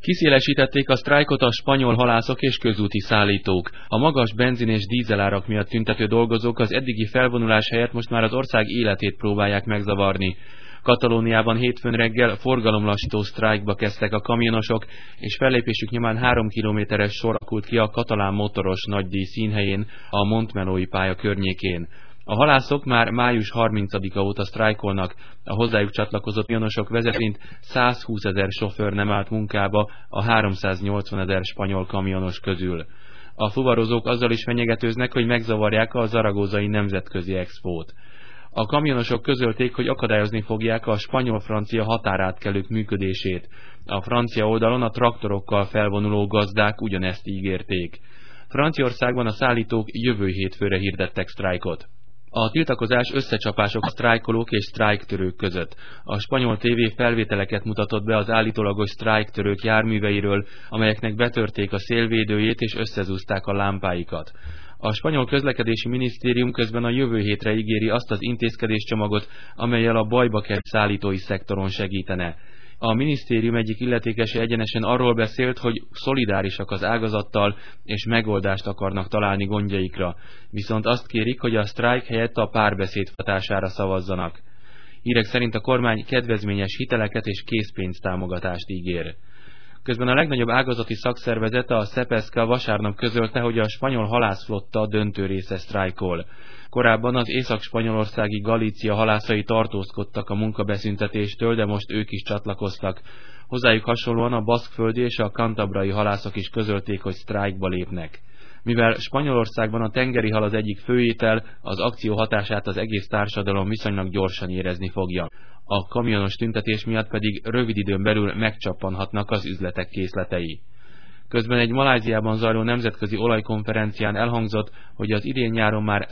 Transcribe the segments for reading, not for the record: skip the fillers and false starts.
Kiszélesítették a sztrájkot a spanyol halászok és közúti szállítók. A magas benzin és dízelárak miatt tüntető dolgozók az eddigi felvonulás helyett most már az ország életét próbálják megzavarni. Katalóniában hétfőn reggel forgalomlassító sztrájkba kezdtek a kamionosok, és fellépésük nyomán 3 kilométeres sor alakult ki a katalán motoros nagydíj színhelyén, a Montmelói pálya környékén. A halászok már május 30-a óta sztrájkolnak, a hozzájuk csatlakozott kamionosok vezetőint 120 000 sofőr nem állt munkába a 380 000 spanyol kamionos közül. A fuvarozók azzal is fenyegetőznek, hogy megzavarják a zaragozai nemzetközi expót. A kamionosok közölték, hogy akadályozni fogják a spanyol-francia határátkelők működését. A francia oldalon a traktorokkal felvonuló gazdák ugyanezt ígérték. Franciaországban a szállítók jövő hétfőre hirdettek sztrájkot. A tiltakozás összecsapások a sztrájkolók és sztrájktörők között. A spanyol tévé felvételeket mutatott be az állítólagos sztrájktörők járműveiről, amelyeknek betörték a szélvédőjét és összezúzták a lámpáikat. A spanyol közlekedési minisztérium közben a jövő hétre ígéri azt az intézkedéscsomagot, amellyel a bajba került szállítói szektoron segítene. A minisztérium egyik illetékese egyenesen arról beszélt, hogy szolidárisak az ágazattal és megoldást akarnak találni gondjaikra, viszont azt kérik, hogy a sztrájk helyett a párbeszéd hatására szavazzanak. Hírek szerint a kormány kedvezményes hiteleket és készpénztámogatást ígér. Közben a legnagyobb ágazati szakszervezet, a Cepesca vasárnap közölte, hogy a spanyol halászflotta döntő része sztrájkol. Korábban az észak-spanyolországi Galícia halászai tartózkodtak a munkabeszüntetéstől, de most ők is csatlakoztak. Hozzájuk hasonlóan a baszkföldi és a kantabrai halászok is közölték, hogy sztrájkba lépnek. Mivel Spanyolországban a tengeri hal az egyik főétel, az akció hatását az egész társadalom viszonylag gyorsan érezni fogja. A kamionos tüntetés miatt pedig rövid időn belül megcsappanhatnak az üzletek készletei. Közben egy Maláziában zajló nemzetközi olajkonferencián elhangzott, hogy az idén nyáron már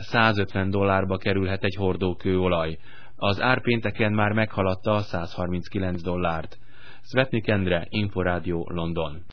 $150 kerülhet egy hordó kőolaj. Az ár pénteken már meghaladta a $139. Szvetnik Endre, Inforádió, London.